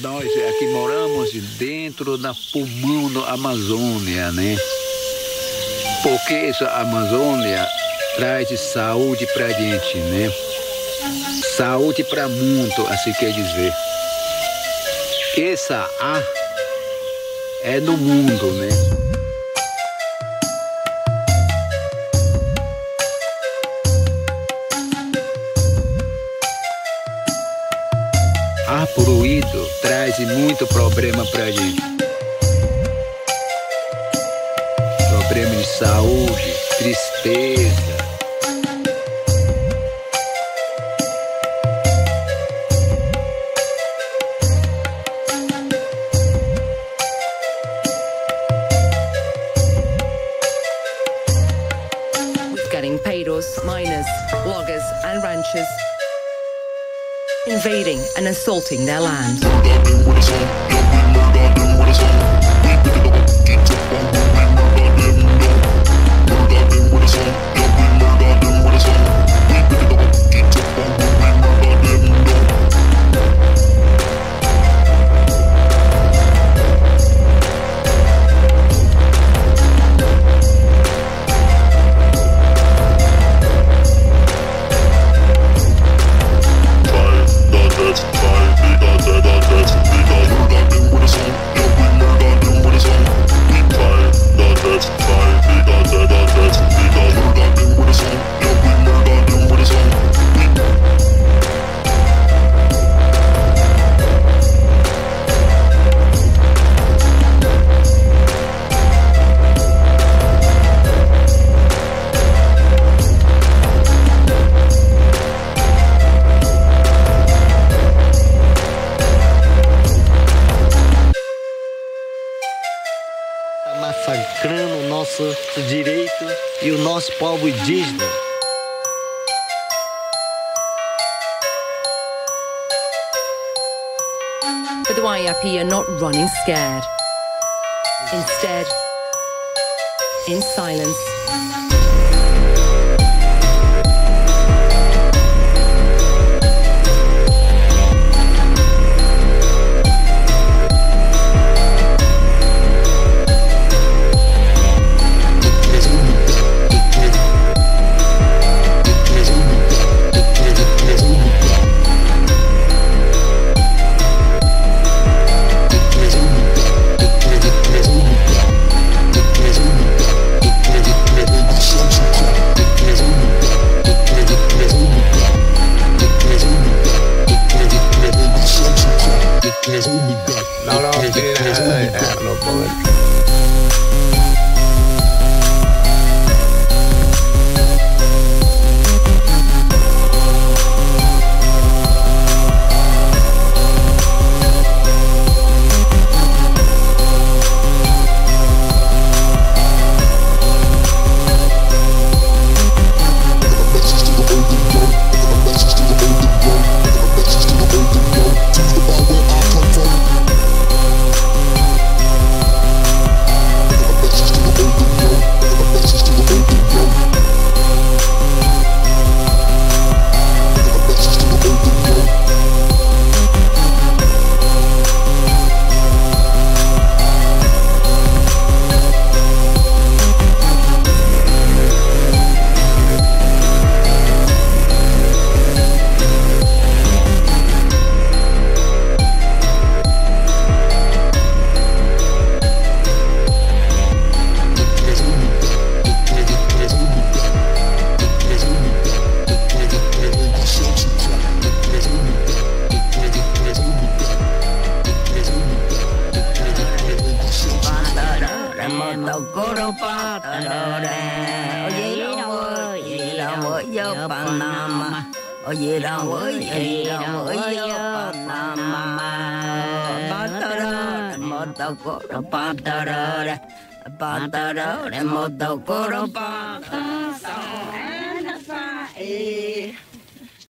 Nós aqui moramos dentro da pulmão da Amazônia, né? Porque essa Amazônia traz saúde pra gente, né? Saúde para muito, assim quer dizer. Essa A é no mundo, né? Ar poluído traz muito problema pra gente. Problema de saúde, tristeza. Paidors, miners, loggers and ranchers invading and assaulting their land. Massacrando o nosso direito e o nosso povo indígena. But the Wayapi are not running scared. Instead, in silence, no pongan. Oye, la voy, motocoro, motocoro,